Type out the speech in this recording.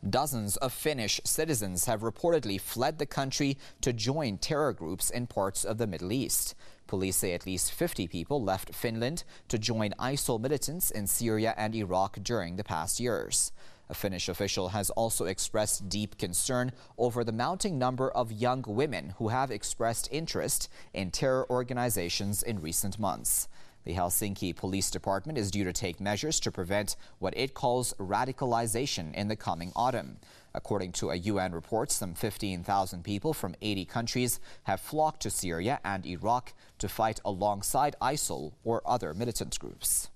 Dozens of Finnish citizens have reportedly fled the country to join terror groups in parts of the Middle East. Police say at least 50 people left Finland to join ISIL militants in Syria and Iraq during the past years. A Finnish official has also expressed deep concern over the mounting number of young women who have expressed interest in terror organizations in recent months. The Helsinki Police Department is due to take measures to prevent what it calls radicalization in the coming autumn. According to a UN report, some 15,000 people from 80 countries have flocked to Syria and Iraq to fight alongside ISIL or other militant groups.